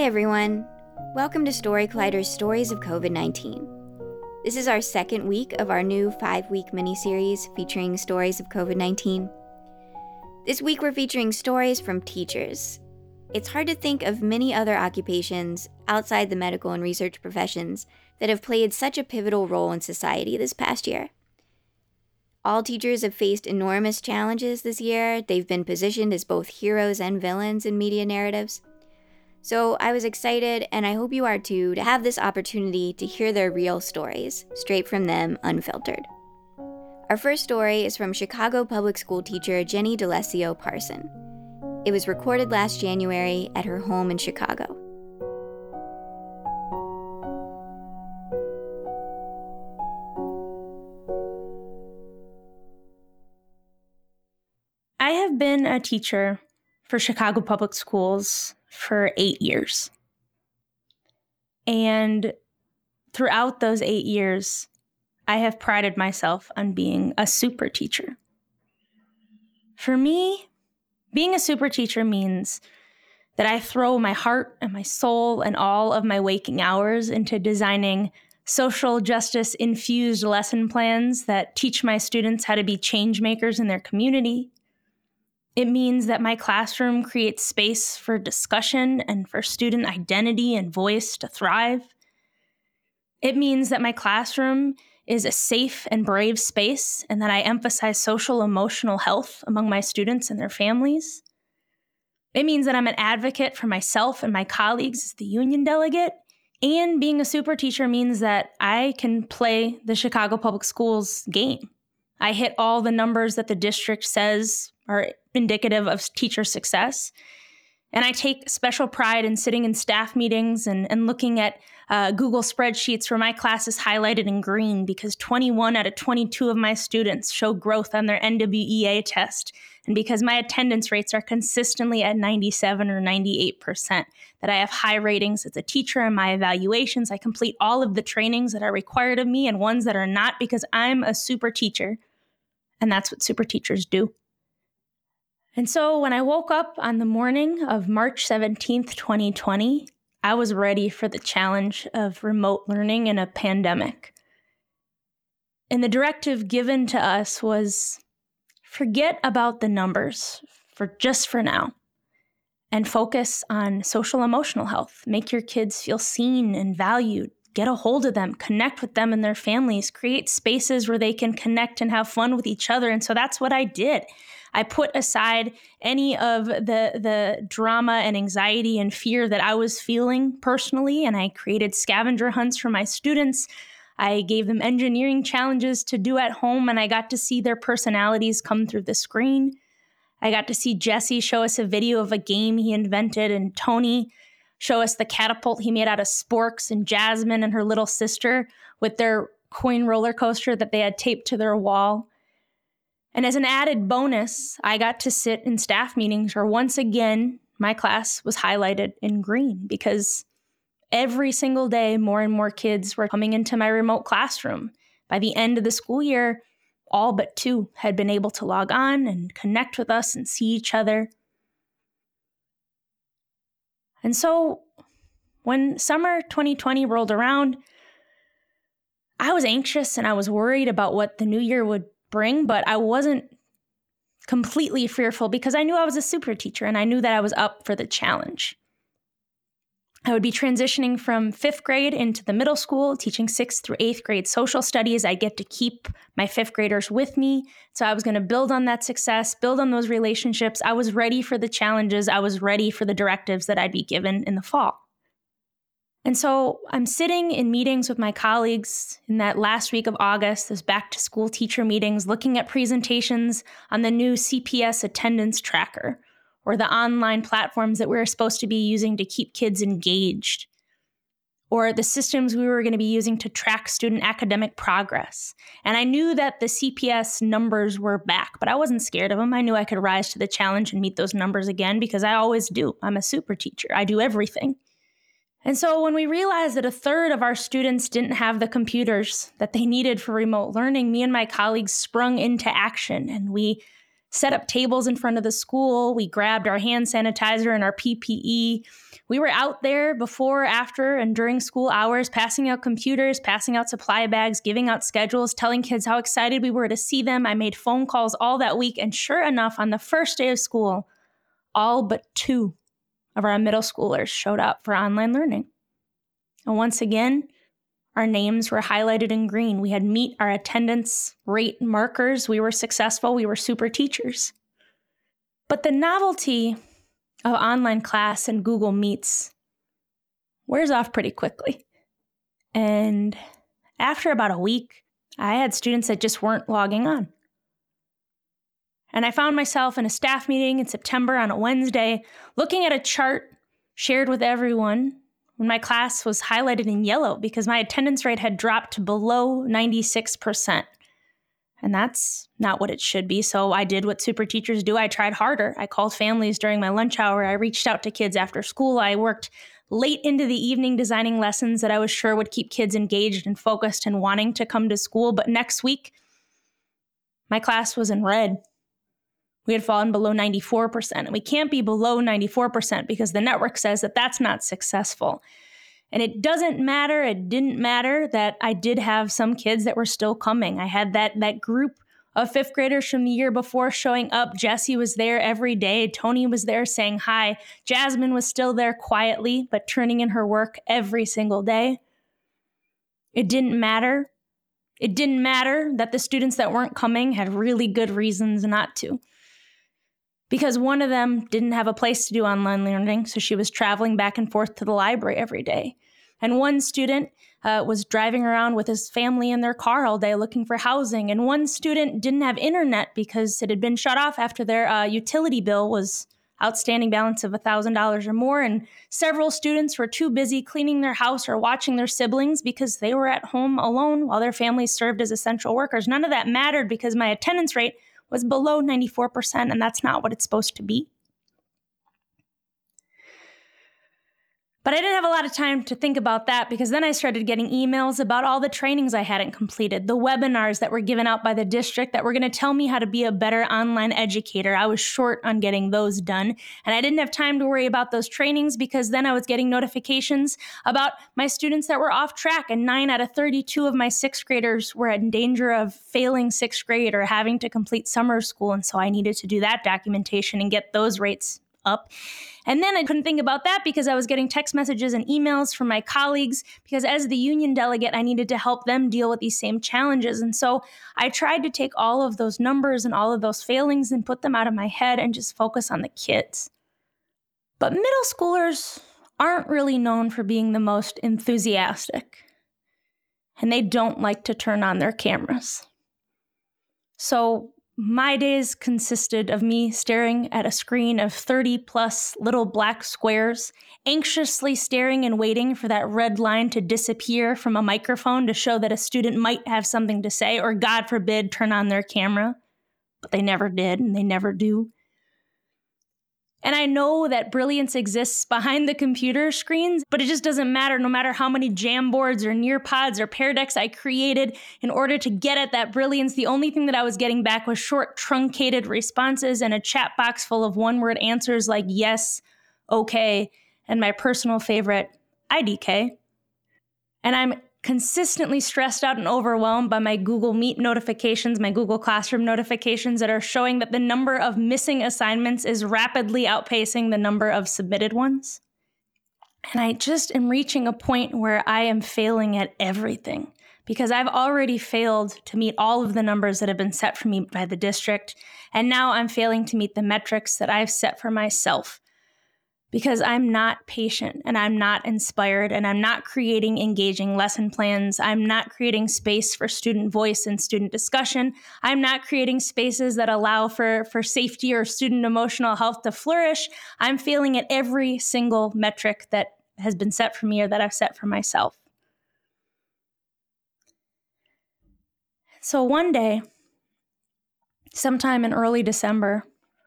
everyone. Welcome to Story Collider's Stories of COVID-19. This is our second week of our new 5-week mini-series featuring stories of COVID-19. This week we're featuring stories from teachers. It's hard to think of many other occupations outside the medical and research professions that have played such a pivotal role in society this past year. All teachers have faced enormous challenges this year. They've been positioned as both heroes and villains in media narratives. So I was excited, and I hope you are too, to have this opportunity to hear their real stories, straight from them, unfiltered. Our first story is from Chicago public school teacher Jenny D'Alessio Parson. It was recorded last January at her home in Chicago. I have been a teacher for Chicago Public Schools for 8 years. And throughout those 8 years, I have prided myself on being a super teacher. For me, being a super teacher means that I throw my heart and my soul and all of my waking hours into designing social justice-infused lesson plans that teach my students how to be change makers in their community. It means that my classroom creates space for discussion and for student identity and voice to thrive. It means that my classroom is a safe and brave space and that I emphasize social emotional health among my students and their families. It means that I'm an advocate for myself and my colleagues as the union delegate. And being a super teacher means that I can play the Chicago Public Schools game. I hit all the numbers that the district says are indicative of teacher success. And I take special pride in sitting in staff meetings and looking at Google spreadsheets where my class is highlighted in green because 21 out of 22 of my students show growth on their NWEA test. And because my attendance rates are consistently at 97 or 98%, that I have high ratings as a teacher in my evaluations. I complete all of the trainings that are required of me and ones that are not because I'm a super teacher. And that's what super teachers do. And so when I woke up on the morning of March 17th, 2020, I was ready for the challenge of remote learning in a pandemic. And the directive given to us was forget about the numbers for now and focus on social emotional health. Make your kids feel seen and valued. Get a hold of them, connect with them and their families, create spaces where they can connect and have fun with each other. And so that's what I did. I put aside any of the drama and anxiety and fear that I was feeling personally, and I created scavenger hunts for my students. I gave them engineering challenges to do at home, and I got to see their personalities come through the screen. I got to see Jesse show us a video of a game he invented, and Tony show us the catapult he made out of sporks, and Jasmine and her little sister with their coin roller coaster that they had taped to their wall. And as an added bonus, I got to sit in staff meetings where once again, my class was highlighted in green because every single day, more and more kids were coming into my remote classroom. By the end of the school year, all but 2 had been able to log on and connect with us and see each other. And so when summer 2020 rolled around, I was anxious and I was worried about what the new year would bring, but I wasn't completely fearful because I knew I was a super teacher and I knew that I was up for the challenge. I would be transitioning from 5th grade into the middle school, teaching 6th through 8th grade social studies. I get to keep my 5th graders with me. So I was going to build on that success, build on those relationships. I was ready for the challenges. I was ready for the directives that I'd be given in the fall. And so I'm sitting in meetings with my colleagues in that last week of August, those back to school teacher meetings, looking at presentations on the new CPS attendance tracker or the online platforms that we were supposed to be using to keep kids engaged, or the systems we were going to be using to track student academic progress. And I knew that the CPS numbers were back, but I wasn't scared of them. I knew I could rise to the challenge and meet those numbers again because I always do. I'm a super teacher. I do everything. And so when we realized that a third of our students didn't have the computers that they needed for remote learning, me and my colleagues sprung into action and we set up tables in front of the school. We grabbed our hand sanitizer and our PPE. We were out there before, after, and during school hours, passing out computers, passing out supply bags, giving out schedules, telling kids how excited we were to see them. I made phone calls all that week, and sure enough, on the first day of school, all but 2 of our middle schoolers showed up for online learning. And once again, our names were highlighted in green. We had meet our attendance rate markers. We were successful. We were super teachers. But the novelty of online class and Google Meets wears off pretty quickly. And after about a week, I had students that just weren't logging on. And I found myself in a staff meeting in September on a Wednesday, looking at a chart shared with everyone when my class was highlighted in yellow because my attendance rate had dropped to below 96%. And that's not what it should be. So I did what super teachers do. I tried harder. I called families during my lunch hour. I reached out to kids after school. I worked late into the evening designing lessons that I was sure would keep kids engaged and focused and wanting to come to school. But next week, my class was in red. We had fallen below 94%. And we can't be below 94% because the network says that that's not successful. And it doesn't matter, it didn't matter that I did have some kids that were still coming. I had that group of 5th graders from the year before showing up. Jessie was there every day. Tony was there saying hi. Jasmine was still there quietly, but turning in her work every single day. It didn't matter. It didn't matter that the students that weren't coming had really good reasons not to. Because one of them didn't have a place to do online learning, so she was traveling back and forth to the library every day. And one student was driving around with his family in their car all day looking for housing. And one student didn't have internet because it had been shut off after their utility bill was outstanding balance of $1,000 or more. And several students were too busy cleaning their house or watching their siblings because they were at home alone while their families served as essential workers. None of that mattered because my attendance rate was below 94%, and that's not what it's supposed to be. But I didn't have a lot of time to think about that because then I started getting emails about all the trainings I hadn't completed, the webinars that were given out by the district that were going to tell me how to be a better online educator. I was short on getting those done, and I didn't have time to worry about those trainings because then I was getting notifications about my students that were off track, and 9 out of 32 of my 6th graders were in danger of failing 6th grade or having to complete summer school, and so I needed to do that documentation and get those rates up. And then I couldn't think about that because I was getting text messages and emails from my colleagues because as the union delegate, I needed to help them deal with these same challenges. And so I tried to take all of those numbers and all of those failings and put them out of my head and just focus on the kids. But middle schoolers aren't really known for being the most enthusiastic, and they don't like to turn on their cameras. So my days consisted of me staring at a screen of 30 plus little black squares, anxiously staring and waiting for that red line to disappear from a microphone to show that a student might have something to say or, God forbid, turn on their camera. But they never did, and they never do. And I know that brilliance exists behind the computer screens, but it just doesn't matter no matter how many Jamboards or Nearpods or Pear Decks I created in order to get at that brilliance. The only thing that I was getting back was short, truncated responses and a chat box full of one-word answers like yes, okay, and my personal favorite, IDK. And I'm consistently stressed out and overwhelmed by my Google Meet notifications, my Google Classroom notifications that are showing that the number of missing assignments is rapidly outpacing the number of submitted ones. And I just am reaching a point where I am failing at everything because I've already failed to meet all of the numbers that have been set for me by the district. And now I'm failing to meet the metrics that I've set for myself. Because I'm not patient and I'm not inspired and I'm not creating engaging lesson plans. I'm not creating space for student voice and student discussion. I'm not creating spaces that allow for safety or student emotional health to flourish. I'm failing at every single metric that has been set for me or that I've set for myself. So one day, sometime in early December,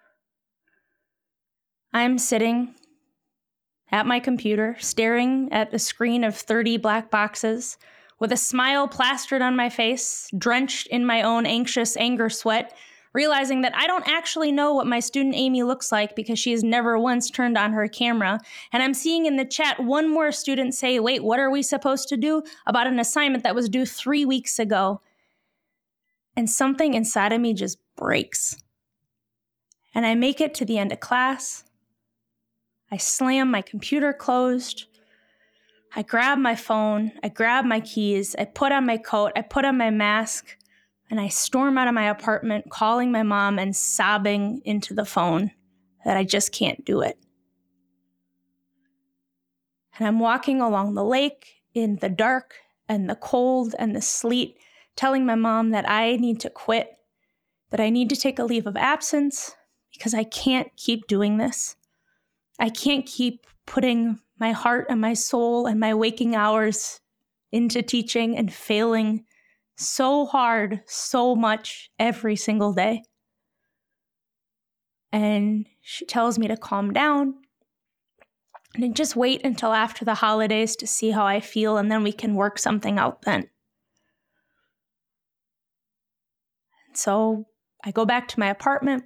I'm sitting at my computer, staring at a screen of 30 black boxes, with a smile plastered on my face, drenched in my own anxious anger sweat, realizing that I don't actually know what my student Amy looks like because she has never once turned on her camera. And I'm seeing in the chat one more student say, wait, what are we supposed to do about an assignment that was due 3 weeks ago? And something inside of me just breaks. And I make it to the end of class. I slam my computer closed. I grab my phone. I grab my keys. I put on my coat. I put on my mask. And I storm out of my apartment, calling my mom and sobbing into the phone that I just can't do it. And I'm walking along the lake in the dark and the cold and the sleet, telling my mom that I need to quit, that I need to take a leave of absence because I can't keep doing this. I can't keep putting my heart and my soul and my waking hours into teaching and failing so hard, so much every single day. And she tells me to calm down and to just wait until after the holidays to see how I feel, and then we can work something out then. So I go back to my apartment.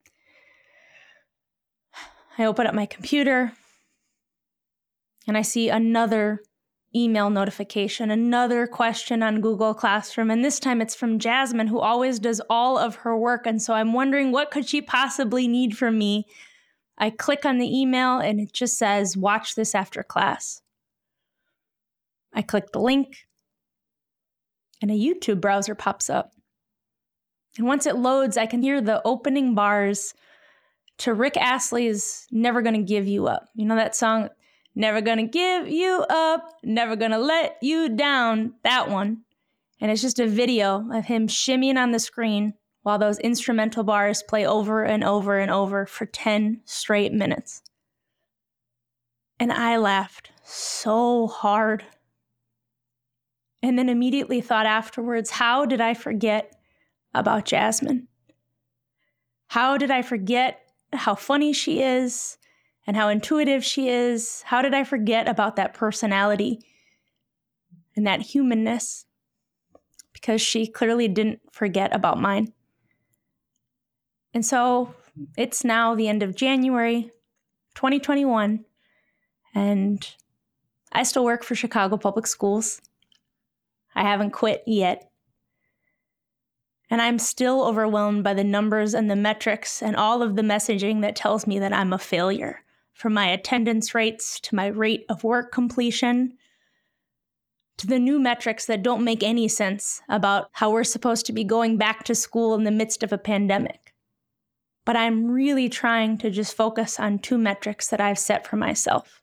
I open up my computer and I see another email notification, another question on Google Classroom. And this time it's from Jasmine, who always does all of her work. And so I'm wondering, what could she possibly need from me? I click on the email and it just says, watch this after class. I click the link and a YouTube browser pops up. And once it loads, I can hear the opening bars to Rick Astley's Never Gonna Give You Up. You know that song? Never gonna give you up, never gonna let you down, that one. And it's just a video of him shimmying on the screen while those instrumental bars play over and over and over for 10 straight minutes. And I laughed so hard. And then immediately thought afterwards, how did I forget about Jasmine? How did I forget how funny she is? And how intuitive she is. How did I forget about that personality and that humanness? Because she clearly didn't forget about mine. And so it's now the end of January 2021, and I still work for Chicago Public Schools. I haven't quit yet. And I'm still overwhelmed by the numbers and the metrics and all of the messaging that tells me that I'm a failure. From my attendance rates to my rate of work completion, to the new metrics that don't make any sense about how we're supposed to be going back to school in the midst of a pandemic. But I'm really trying to just focus on 2 metrics that I've set for myself.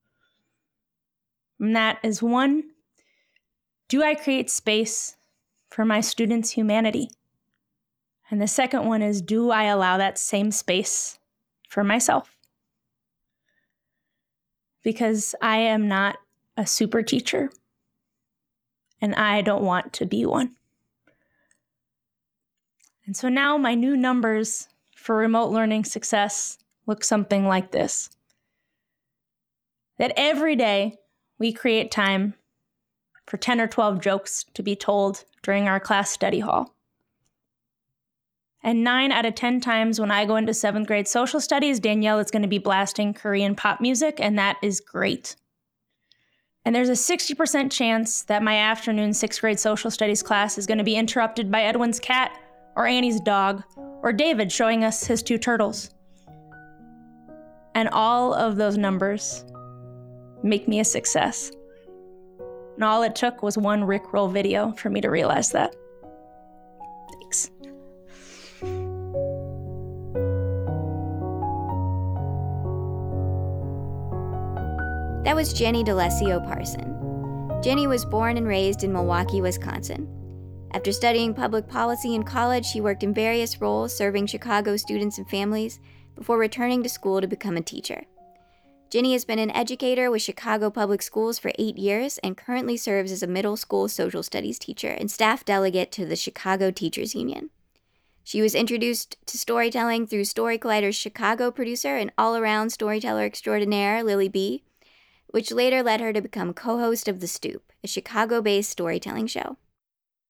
And that is 1, do I create space for my students' humanity? And the second one is, do I allow that same space for myself? Because I am not a super teacher, and I don't want to be one. And so now my new numbers for remote learning success look something like this. That every day we create time for 10 or 12 jokes to be told during our class study hall. And 9 out of 10 times when I go into 7th grade social studies, Danielle is going to be blasting Korean pop music, and that is great. And there's a 60% chance that my afternoon 6th grade social studies class is going to be interrupted by Edwin's cat, or Annie's dog, or David showing us his 2 turtles. And all of those numbers make me a success. And all it took was one Rickroll video for me to realize that. Thanks. That was Jenny D'Alessio Parson. Jenny was born and raised in Milwaukee, Wisconsin. After studying public policy in college, she worked in various roles serving Chicago students and families before returning to school to become a teacher. Jenny has been an educator with Chicago Public Schools for 8 years and currently serves as a middle school social studies teacher and staff delegate to the Chicago Teachers Union. She was introduced to storytelling through Story Collider's Chicago producer and all-around storyteller extraordinaire, Lily B., which later led her to become co-host of The Stoop, a Chicago-based storytelling show.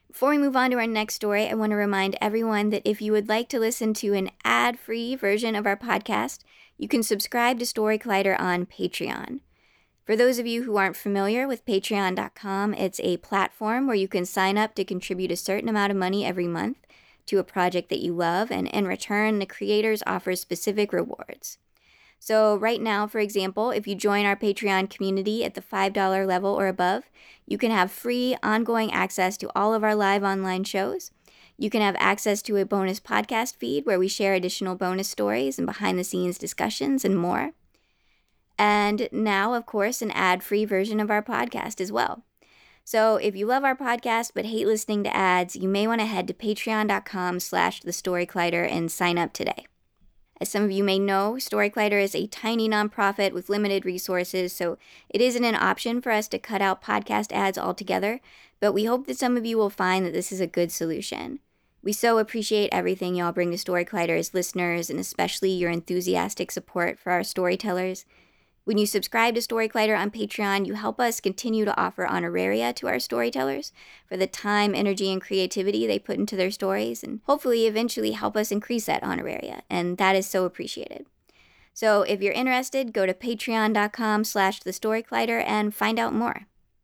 Before we move on to our next story, I want to remind everyone that if you would like to listen to an ad-free version of our podcast, you can subscribe to Story Collider on Patreon. For those of you who aren't familiar with Patreon.com, it's a platform where you can sign up to contribute a certain amount of money every month to a project that you love, and in return, the creators offer specific rewards. So right now, for example, if you join our Patreon community at the $5 level or above, you can have free ongoing access to all of our live online shows. You can have access to a bonus podcast feed where we share additional bonus stories and behind-the-scenes discussions and more. And now, of course, an ad-free version of our podcast as well. So if you love our podcast but hate listening to ads, you may want to head to patreon.com/thestorycollider and sign up today. As some of you may know, Story Collider is a tiny nonprofit with limited resources, so it isn't an option for us to cut out podcast ads altogether, but we hope that some of you will find that this is a good solution. We so appreciate everything y'all bring to Story Collider as listeners, and especially your enthusiastic support for our storytellers. When you subscribe to Story Collider on Patreon, you help us continue to offer honoraria to our storytellers for the time, energy, and creativity they put into their stories, and hopefully eventually help us increase that honoraria, and that is so appreciated. So if you're interested, go to patreon.com/thestorycollider and find out more.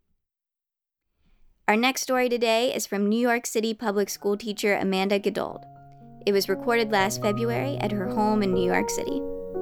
Our next story today is from New York City public school teacher Amanda Godold. It was recorded last February at her home in New York City.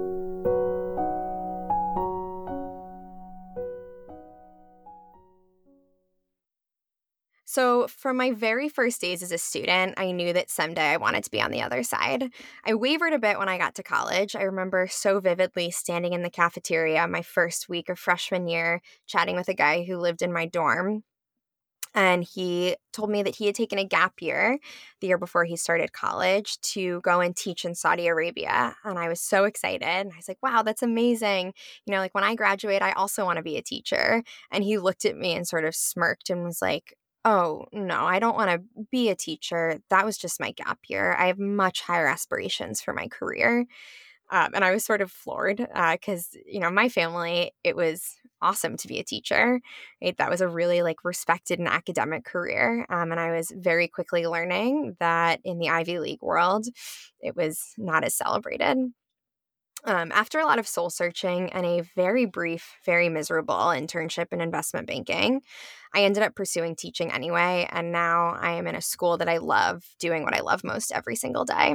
So, from my very first days as a student, I knew that someday I wanted to be on the other side. I wavered a bit when I got to college. I remember so vividly standing in the cafeteria my first week of freshman year, chatting with a guy who lived in my dorm. And he told me that he had taken a gap year the year before he started college to go and teach in Saudi Arabia. And I was so excited. And I was like, wow, that's amazing. You know, like when I graduate, I also want to be a teacher. And he looked at me and sort of smirked and was like, oh, no, I don't want to be a teacher. That was just my gap year. I have much higher aspirations for my career. And I was sort of floored because, you know, my family, it was awesome to be a teacher. Right? That was a really respected and academic career. And I was very quickly learning that in the Ivy League world, it was not as celebrated. After a lot of soul searching and a very brief, very miserable internship in investment banking, I ended up pursuing teaching anyway. And now I am in a school that I love, doing what I love most every single day.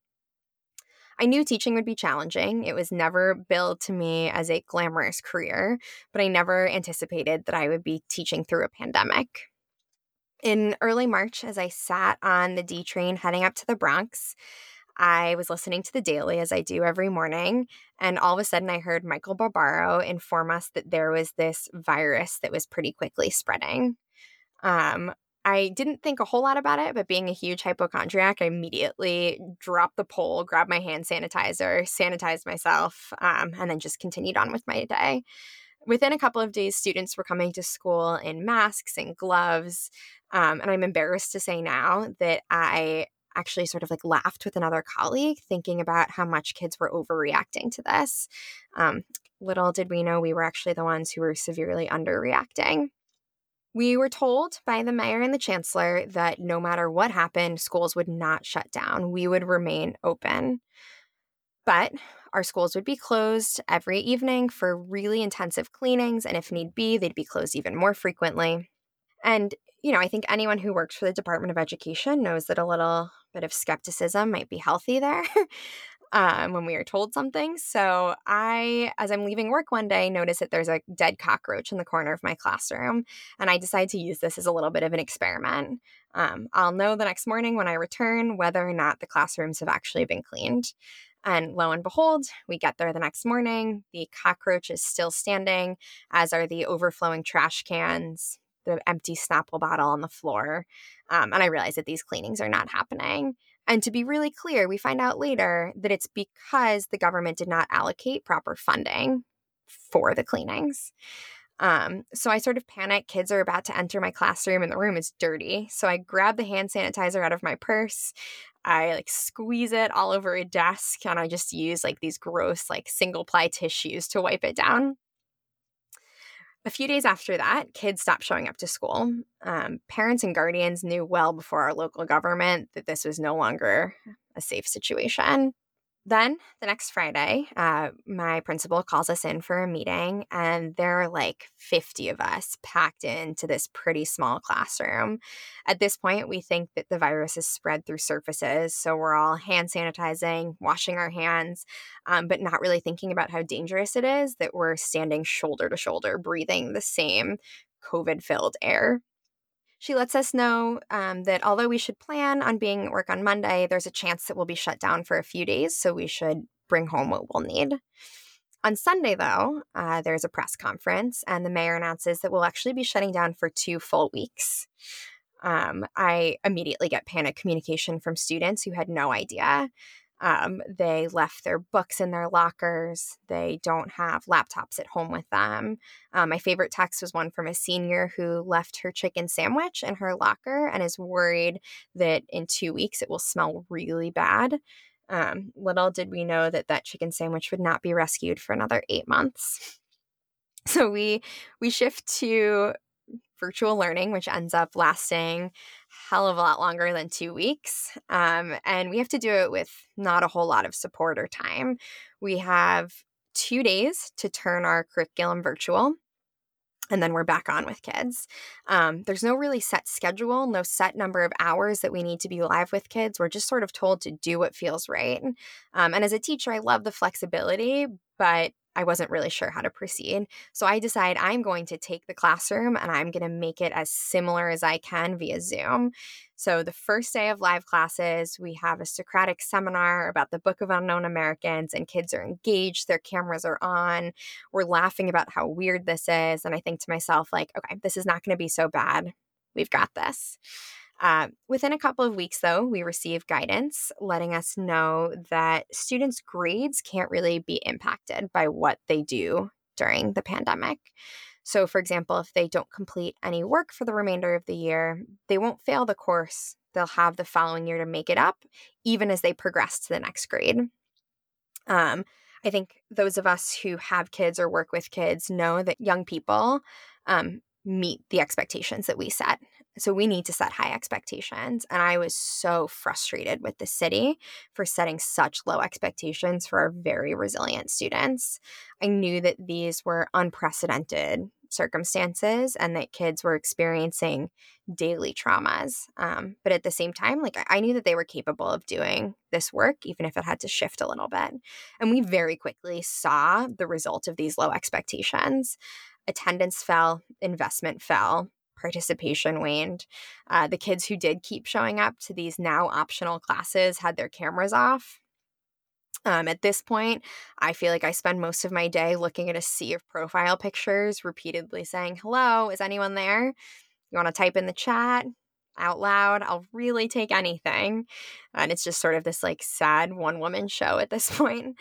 I knew teaching would be challenging. It was never billed to me as a glamorous career, but I never anticipated that I would be teaching through a pandemic. In early March, as I sat on the D train heading up to the Bronx, I was listening to the Daily, as I do every morning, and all of a sudden I heard Michael Barbaro inform us that there was this virus that was pretty quickly spreading. I didn't think a whole lot about it, but being a huge hypochondriac, I immediately dropped the pole, grabbed my hand sanitizer, sanitized myself, and then just continued on with my day. Within a couple of days, students were coming to school in masks and gloves, and I'm embarrassed to say now that I actually sort of laughed with another colleague thinking about how much kids were overreacting to this. Little did we know we were actually the ones who were severely underreacting. We were told by the mayor and the chancellor that no matter what happened, schools would not shut down. We would remain open. But our schools would be closed every evening for really intensive cleanings, and if need be, they'd be closed even more frequently. And, you know, I think anyone who works for the Department of Education knows that a little bit of skepticism might be healthy there. When we are told something. So as I'm leaving work one day, notice that there's a dead cockroach in the corner of my classroom. And I decide to use this as a little bit of an experiment. I'll know the next morning when I return whether or not the classrooms have actually been cleaned. And lo and behold, we get there the next morning. The cockroach is still standing, as are the overflowing trash cans, the empty Snapple bottle on the floor. And I realize that these cleanings are not happening. And to be really clear, we find out later that it's because the government did not allocate proper funding for the cleanings. So I sort of panic. Kids are about to enter my classroom and the room is dirty. So I grab the hand sanitizer out of my purse. I squeeze it all over a desk, and I just use these gross single ply tissues to wipe it down. A few days after that, kids stopped showing up to school. Parents and guardians knew well before our local government that this was no longer a safe situation. Then the next Friday, my principal calls us in for a meeting, and there are like 50 of us packed into this pretty small classroom. At this point, we think that the virus is spread through surfaces, so we're all hand sanitizing, washing our hands, but not really thinking about how dangerous it is that we're standing shoulder to shoulder, breathing the same COVID-filled air. She lets us know that although we should plan on being at work on Monday, there's a chance that we'll be shut down for a few days, so we should bring home what we'll need. On Sunday, though, there's a press conference, and the mayor announces that we'll actually be shutting down for 2 full weeks. I immediately get panic communication from students who had no idea. They left their books in their lockers. They don't have laptops at home with them. My favorite text was one from a senior who left her chicken sandwich in her locker and is worried that in 2 weeks it will smell really bad. Little did we know that that chicken sandwich would not be rescued for another 8 months. So we shift to virtual learning, which ends up lasting hell of a lot longer than 2 weeks. And we have to do it with not a whole lot of support or time. We have 2 days to turn our curriculum virtual, and then we're back on with kids. There's no really set schedule, no set number of hours that we need to be live with kids. We're just sort of told to do what feels right. And as a teacher, I love the flexibility, but I wasn't really sure how to proceed. So I decide I'm going to take the classroom and I'm going to make it as similar as I can via Zoom. So the first day of live classes, we have a Socratic seminar about the Book of Unknown Americans, and kids are engaged, their cameras are on. We're laughing about how weird this is. And I think to myself, like, okay, this is not going to be so bad. We've got this. Within a couple of weeks, though, we receive guidance letting us know that students' grades can't really be impacted by what they do during the pandemic. So, for example, if they don't complete any work for the remainder of the year, they won't fail the course. They'll have the following year to make it up, even as they progress to the next grade. I think those of us who have kids or work with kids know that young people meet the expectations that we set. So we need to set high expectations. And I was so frustrated with the city for setting such low expectations for our very resilient students. I knew that these were unprecedented circumstances and that kids were experiencing daily traumas. But at the same time, like, I knew that they were capable of doing this work, even if it had to shift a little bit. And we very quickly saw the result of these low expectations. Attendance fell, investment fell, participation waned. The kids who did keep showing up to these now optional classes had their cameras off. At this point, I feel like I spend most of my day looking at a sea of profile pictures, repeatedly saying, "Hello, is anyone there? You want to type in the chat out loud? I'll really take anything." And it's just sort of this like sad one-woman show at this point.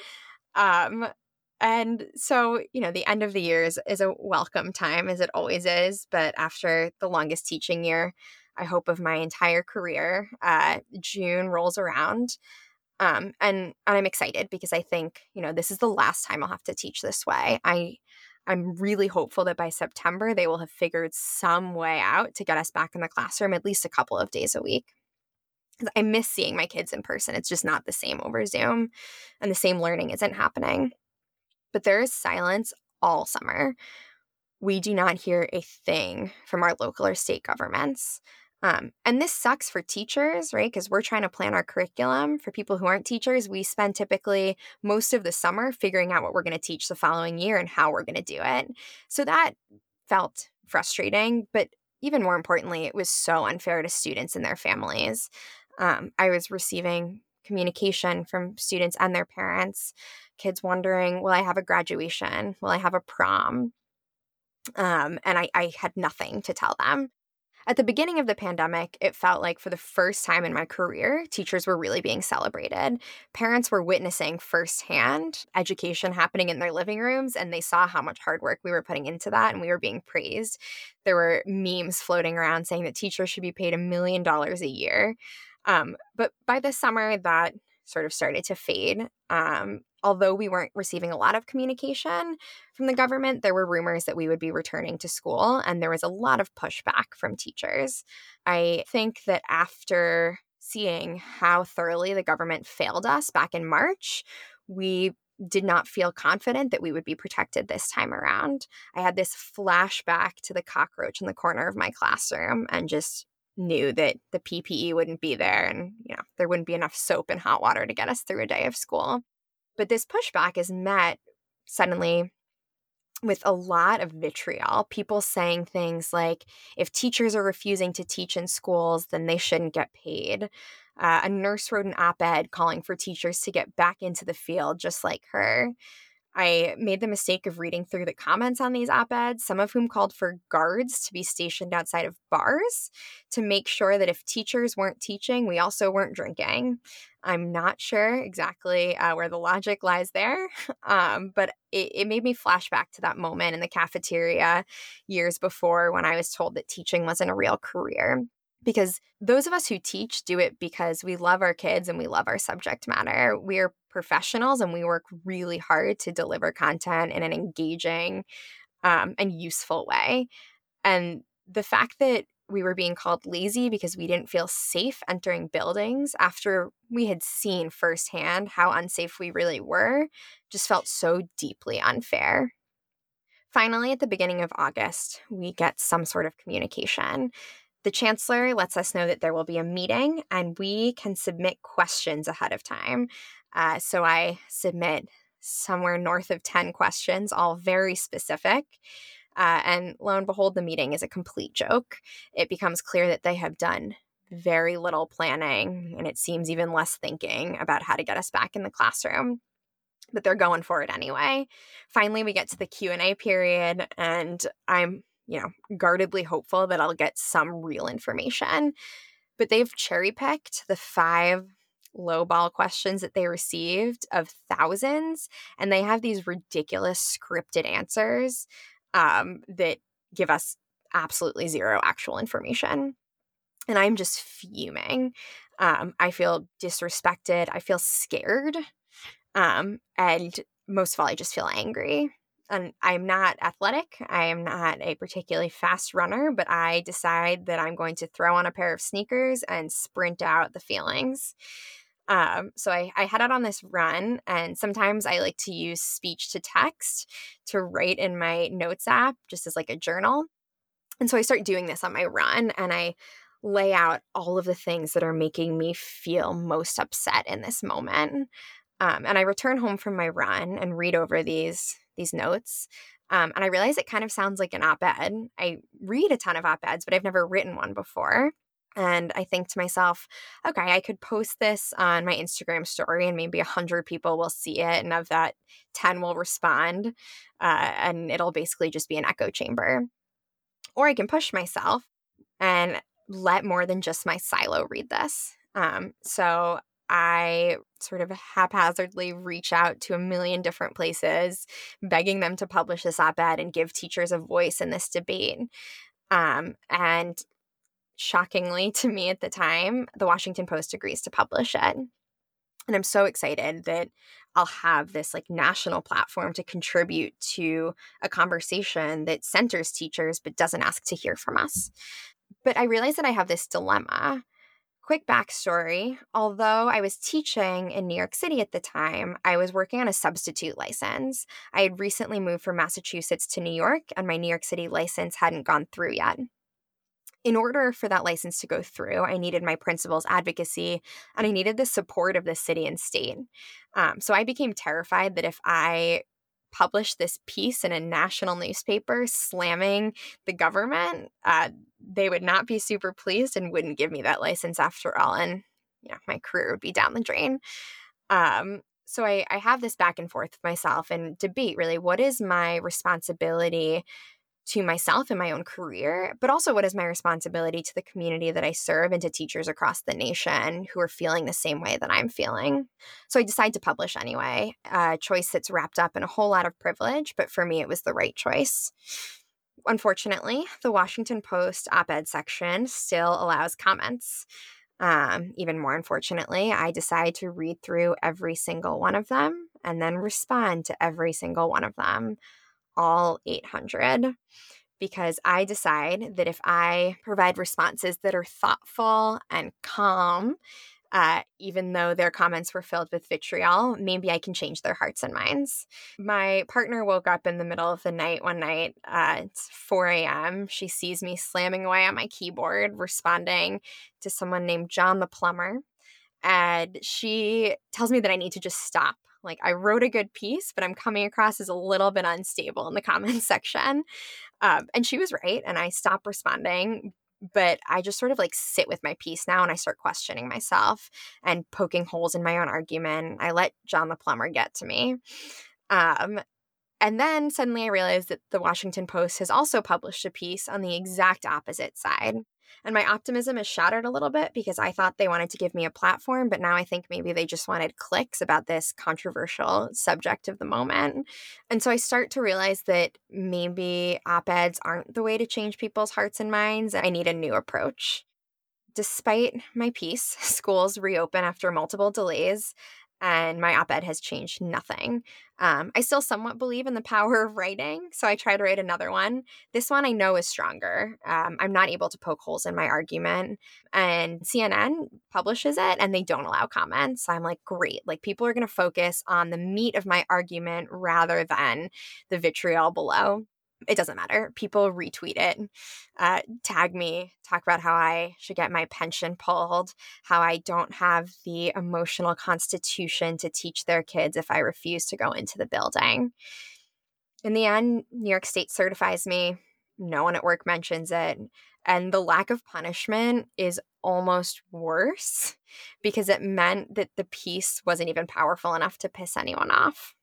And so, the end of the year is a welcome time, as it always is. But after the longest teaching year, I hope, of my entire career, June rolls around. And I'm excited because I think, this is the last time I'll have to teach this way. I'm really hopeful that by September, they will have figured some way out to get us back in the classroom at least a couple of days a week. I miss seeing my kids in person. It's just not the same over Zoom, and the same learning isn't happening. But there is silence all summer. We do not hear a thing from our local or state governments. And this sucks for teachers, right? Because we're trying to plan our curriculum. For people who aren't teachers, we spend typically most of the summer figuring out what we're going to teach the following year and how we're going to do it. So that felt frustrating, but even more importantly, it was so unfair to students and their families. I was receiving communication from students and their parents, kids wondering, will I have a graduation? Will I have a prom? And I had nothing to tell them. At the beginning of the pandemic, it felt like for the first time in my career, teachers were really being celebrated. Parents were witnessing firsthand education happening in their living rooms, and they saw how much hard work we were putting into that, and we were being praised. There were memes floating around saying that teachers should be paid $1 million a year. But by the summer, that sort of started to fade. Although we weren't receiving a lot of communication from the government, there were rumors that we would be returning to school, and there was a lot of pushback from teachers. I think that after seeing how thoroughly the government failed us back in March, we did not feel confident that we would be protected this time around. I had this flashback to the cockroach in the corner of my classroom and just knew that the PPE wouldn't be there and, there wouldn't be enough soap and hot water to get us through a day of school. But this pushback is met suddenly with a lot of vitriol. People saying things like, if teachers are refusing to teach in schools, then they shouldn't get paid. A nurse wrote an op-ed calling for teachers to get back into the field just like her. I made the mistake of reading through the comments on these op-eds, some of whom called for guards to be stationed outside of bars to make sure that if teachers weren't teaching, we also weren't drinking. I'm not sure exactly where the logic lies there, but it made me flash back to that moment in the cafeteria years before when I was told that teaching wasn't a real career. Because those of us who teach do it because we love our kids and we love our subject matter. We're professionals and we work really hard to deliver content in an engaging and useful way. And the fact that we were being called lazy because we didn't feel safe entering buildings after we had seen firsthand how unsafe we really were just felt so deeply unfair. Finally, at the beginning of August, we get some sort of communication. The chancellor lets us know that there will be a meeting and we can submit questions ahead of time. So I submit somewhere north of 10 questions, all very specific. And lo and behold, the meeting is a complete joke. It becomes clear that they have done very little planning, and it seems even less thinking about how to get us back in the classroom. But they're going for it anyway. Finally, we get to the Q&A period, and I'm guardedly hopeful that I'll get some real information. But they've cherry-picked the 5 lowball questions that they received of thousands, and they have these ridiculous scripted answers that give us absolutely zero actual information. And I'm just fuming. I feel disrespected. I feel scared. And most of all, I just feel angry. And I'm not athletic. I am not a particularly fast runner, but I decide that I'm going to throw on a pair of sneakers and sprint out the feelings. So I head out on this run, and sometimes I like to use speech to text to write in my notes app, just as like a journal. And so I start doing this on my run, and I lay out all of the things that are making me feel most upset in this moment. And I return home from my run and read over these notes. And I realize it kind of sounds like an op-ed. I read a ton of op-eds, but I've never written one before. And I think to myself, okay, I could post this on my Instagram story and maybe 100 people will see it. And of that, 10 will respond. And it'll basically just be an echo chamber. Or I can push myself and let more than just my silo read this. So I sort of haphazardly reach out to a million different places, begging them to publish this op-ed and give teachers a voice in this debate. And shockingly to me at the time, the Washington Post agrees to publish it. And I'm so excited that I'll have this national platform to contribute to a conversation that centers teachers but doesn't ask to hear from us. But I realized that I have this dilemma. Quick backstory, although I was teaching in New York City at the time, I was working on a substitute license. I had recently moved from Massachusetts to New York, and my New York City license hadn't gone through yet. In order for that license to go through, I needed my principal's advocacy, and I needed the support of the city and state. So I became terrified that if I published this piece in a national newspaper slamming the government, they would not be super pleased and wouldn't give me that license after all. And my career would be down the drain. So I have this back and forth with myself and debate really, what is my responsibility to myself and my own career, but also what is my responsibility to the community that I serve and to teachers across the nation who are feeling the same way that I'm feeling. So I decide to publish anyway, a choice that's wrapped up in a whole lot of privilege, but for me, it was the right choice. Unfortunately, the Washington Post op-ed section still allows comments. Even more unfortunately, I decide to read through every single one of them and then respond to every single one of them, all 800. Because I decide that if I provide responses that are thoughtful and calm, even though their comments were filled with vitriol, maybe I can change their hearts and minds. My partner woke up in the middle of the night one night. It's 4 a.m. She sees me slamming away on my keyboard, responding to someone named John the plumber. And she tells me that I need to just stop. Like, I wrote a good piece, but I'm coming across as a little bit unstable in the comments section. And she was right, and I stopped responding. But I just sort of like sit with my piece now, and I start questioning myself and poking holes in my own argument. I let John the plumber get to me. And then suddenly I realized that the Washington Post has also published a piece on the exact opposite side. And my optimism is shattered a little bit because I thought they wanted to give me a platform, but now I think maybe they just wanted clicks about this controversial subject of the moment. And so I start to realize that maybe op-eds aren't the way to change people's hearts and minds. I need a new approach. Despite my piece, schools reopen after multiple delays, and my op-ed has changed nothing. I still somewhat believe in the power of writing, so I try to write another one. This one I know is stronger. I'm not able to poke holes in my argument, and CNN publishes it, and they don't allow comments. So I'm like, great. Like, people are going to focus on the meat of my argument rather than the vitriol below. It doesn't matter. People retweet it, tag me, talk about how I should get my pension pulled, how I don't have the emotional constitution to teach their kids if I refuse to go into the building. In the end, New York State certifies me. No one at work mentions it. And the lack of punishment is almost worse because it meant that the piece wasn't even powerful enough to piss anyone off.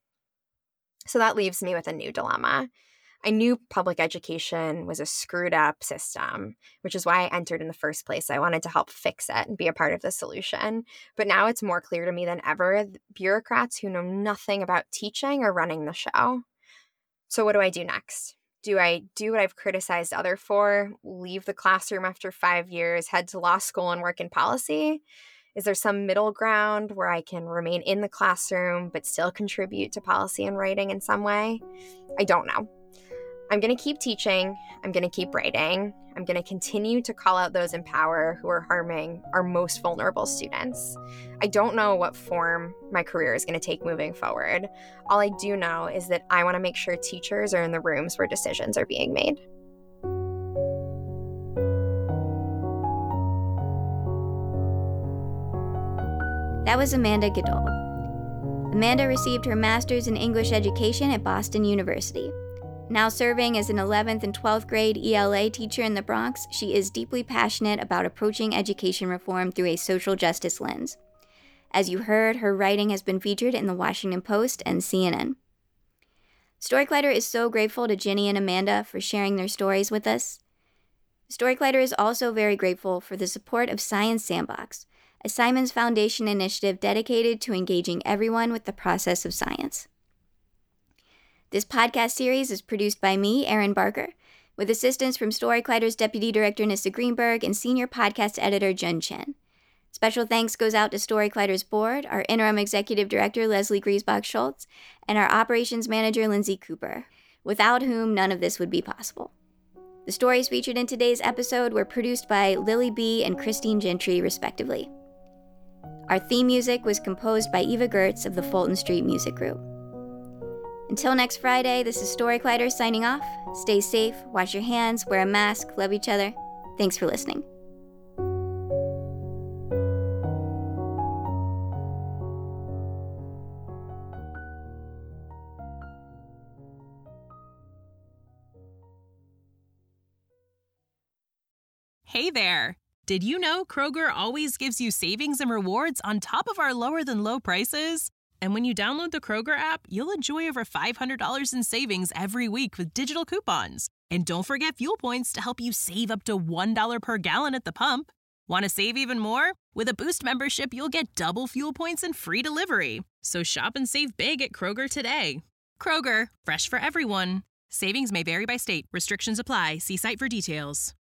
So that leaves me with a new dilemma. I knew public education was a screwed up system, which is why I entered in the first place. I wanted to help fix it and be a part of the solution. But now it's more clear to me than ever, bureaucrats who know nothing about teaching are running the show. So what do I do next? Do I do what I've criticized others for, leave the classroom after 5 years, head to law school and work in policy? Is there some middle ground where I can remain in the classroom but still contribute to policy and writing in some way? I don't know. I'm going to keep teaching. I'm going to keep writing. I'm going to continue to call out those in power who are harming our most vulnerable students. I don't know what form my career is going to take moving forward. All I do know is that I want to make sure teachers are in the rooms where decisions are being made. That was Amanda Goodall. Amanda received her master's in English education at Boston University. Now serving as an 11th and 12th grade ELA teacher in the Bronx, she is deeply passionate about approaching education reform through a social justice lens. As you heard, her writing has been featured in the Washington Post and CNN. Story Collider is so grateful to Ginny and Amanda for sharing their stories with us. Story Collider is also very grateful for the support of Science Sandbox, a Simons Foundation initiative dedicated to engaging everyone with the process of science. This podcast series is produced by me, Erin Barker, with assistance from Story Collider's Deputy Director Nissa Greenberg and Senior Podcast Editor Jun Chen. Special thanks goes out to Story Collider's board, our Interim Executive Director Leslie Griesbach-Schultz, and our Operations Manager Lindsay Cooper, without whom none of this would be possible. The stories featured in today's episode were produced by Lily B. and Christine Gentry, respectively. Our theme music was composed by Eva Gertz of the Fulton Street Music Group. Until next Friday, this is Story Collider signing off. Stay safe, wash your hands, wear a mask, love each other. Thanks for listening. Hey there! Did you know Kroger always gives you savings and rewards on top of our lower-than-low prices? And when you download the Kroger app, you'll enjoy over $500 in savings every week with digital coupons. And don't forget fuel points to help you save up to $1 per gallon at the pump. Want to save even more? With a Boost membership, you'll get double fuel points and free delivery. So shop and save big at Kroger today. Kroger, fresh for everyone. Savings may vary by state. Restrictions apply. See site for details.